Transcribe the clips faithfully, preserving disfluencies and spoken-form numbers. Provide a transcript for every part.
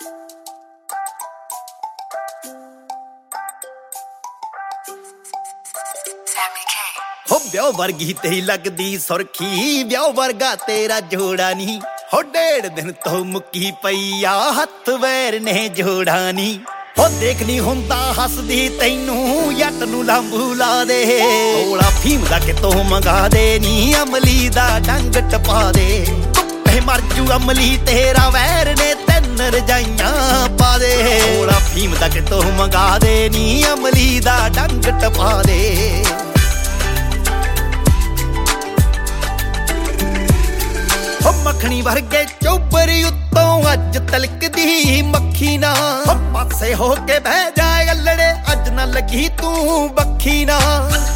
ਹੋ ਵਿਆਹ ਵਰਗੀ ਤੇਰੀ ਲੱਗਦੀ ਸੁਰਖੀ, ਵਿਆਹ ਵਰਗਾ ਤੇਰਾ ਜੋੜਾ ਨੀ। ਹੋ ਡੇਢ ਦਿਨ ਤੋਂ ਮੁੱਕੀ ਪਈ ਆ, ਹੱਥ ਵੈਰ ਨੇ ਜੋੜਾ ਨੀ। ਹੋ ਦੇਖ ਨੀ ਹੁੰਦਾ ਹੱਸਦੀ ਤੈਨੂੰ, ਜੱਟ ਨੂੰ ਲਾਂਬੂ ਲਾ ਦੇ। ਥੋੜਾ ਫੀਮ ਦਾ ਕਿਤੋਂ ਮੰਗਾ ਦੇ ਨੀ, ਅਮਲੀ ਦਾ ਡੰਗ ਟਪਾ ਦੇ। ਧੁੱਪੇ ਮਰ ਜੂ ਅਮਲੀ ਤੇਰਾ ਵੈਰ ਨੇ, ਤਿੰਨ ਰਜਾਈਆਂ ਪਾ ਦੇ। ਥੋੜਾ ਫੀਮ ਦਾ ਕਿਤੋਂ ਮੰਗਾ ਦੇ ਨੀ, ਅਮਲੀ ਦਾ ਡੰਗ ਟਪਾ ਦੇ। ਮੱਖਣੀ ਵਰਗੇ ਚੋਬਰ ਉੱਤੋਂ ਅੱਜ ਤਲਕਦੀ ਮੱਖੀ ਨਾ। ਪਾਸੇ ਹੋ ਕੇ ਬਹਿ ਜਾ ਗੱਲੜੇ, ਅੱਜ ਨਾ ਲੱਗੀ ਤੂੰ ਬੱਖੀ ਨਾ।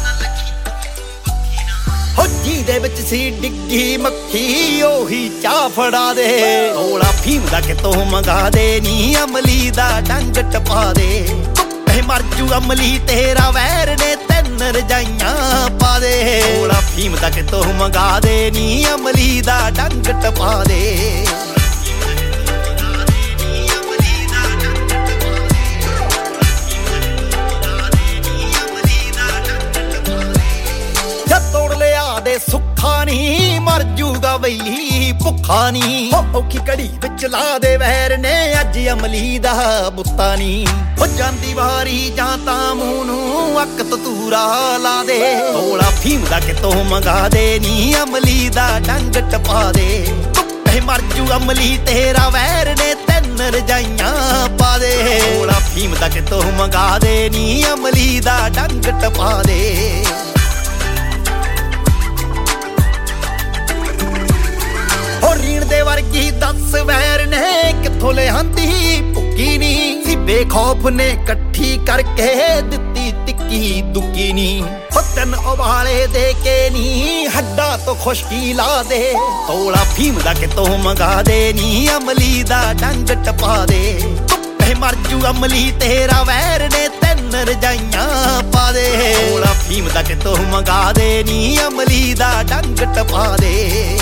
ਹੋ ਜਿਹਦੇ ਵਿੱਚ ਸੀ ਡਿੱਗੀ ਮੱਖੀ, ਉਹੀ ਚਾਹ ਫੜਾ ਦੇ। ਥੋੜਾ ਫੀਮ ਦਾ ਕਿਤੋਂ ਮੰਗਾ ਦੇ ਨੀ, ਅਮਲੀ ਦਾ ਡੰਗ ਟਪਾ ਦੇ। ਧੁੱਪੇ ਮਰ ਜੂ ਅਮਲੀ ਤੇਰਾ ਵੈਰ ਨੇ, ਤਿੰਨ ਰਜਾਈਆਂ ਪਾ ਦੇ। ਥੋੜਾ ਫੀਮ ਦਾ ਕਿਤੋਂ ਮੰਗਾ ਦੇ ਨੀ, ਅਮਲੀ ਦਾ ਡੰਗ ਟਪਾ ਦੇ। ਜਦ ਤੋੜ ਲਿਆ ਦੇ ਸੁੱਖਾ ਨੀ, ਮਰ ਜੂਗਾ ਵੈਲੀ ਭੁੱਖਾ ਨੀ। ਔਖੀ ਘੜੀ ਵਿੱਚ ਲਾ ਦੇ ਵੈਰ ਨੇ, ਅੱਜ ਅਮਲੀ ਦਾ ਬੁੱਤਾ ਨੀ। ਹੋ ਜਾਂਦੀ ਵਾਰੀ ਜਾਂ ਤਾਂ ਮੂੰਹ ਨੂੰ ਅੱਕ ਤਤੂਰਾ ਲਾ ਦੇ। ਥੋੜਾ ਫੀਮ ਦਾ ਕਿਤੋਂ ਮੰਗਾ ਦੇ ਨੀ, ਅਮਲੀ ਦਾ ਡੰਗ ਟਪਾ ਦੇ। ਧੁੱਪੇ ਮਰ ਜੂ ਅਮਲੀ ਤੇਰਾ ਵੈਰ ਨੇ, ਤਿੰਨ ਰਜਾਈਆਂ ਪਾ ਦੇ। ਥੋੜਾ ਫੀਮ ਦਾ ਕਿਤੋਂ ਮੰਗਾ ਦੇ ਨੀ, ਅਮਲੀ ਦਾ ਡੰਗ ਟਪਾ ਦੇ। ਰੀਣ ਦੇ ਵਰਗੀ ਦੱਸ ਵੈਰ ਨੇ, ਕਿੱਥੋਂ ਲਿਆਂਦੀ ਭੁੱਕੀ ਨੀ। ਸੀ ਬੇਖੌਫ ਨੇ ਇਕੱਠੀ ਕਰਕੇ ਦਿੱਤੀ ਟਿੱਕੀ ਦੁੱਕੀ ਨੀ। ਹੋ ਤਿੰਨ ਉਬਾਲੇ ਦੇ ਕੇ ਨੀ, ਹੱਡਾਂ ਤੋਂ ਖੁਸ਼ਕੀ ਲਾ ਦੇ। ਥੋੜਾ ਫੀਮ ਦਾ ਕਿਤੋਂ ਮੰਗਾ ਦੇ ਨੀ, ਅਮਲੀ ਦਾ ਡੰਗ ਟਪਾ ਦੇ। ਧੁੱਪੇ ਮਰ ਜੂ ਅਮਲੀ ਤੇਰਾ ਵੈਰ ਨੇ, ਤਿੰਨ ਰਜਾਈਆਂ ਪਾ ਦੇ। ਥੋੜਾ ਫੀਮ ਦਾ ਕਿਤੋਂ ਮੰਗਾ ਦੇ ਨੀ, ਅਮਲੀ ਦਾ ਡੰਗ ਟਪਾ ਦੇ।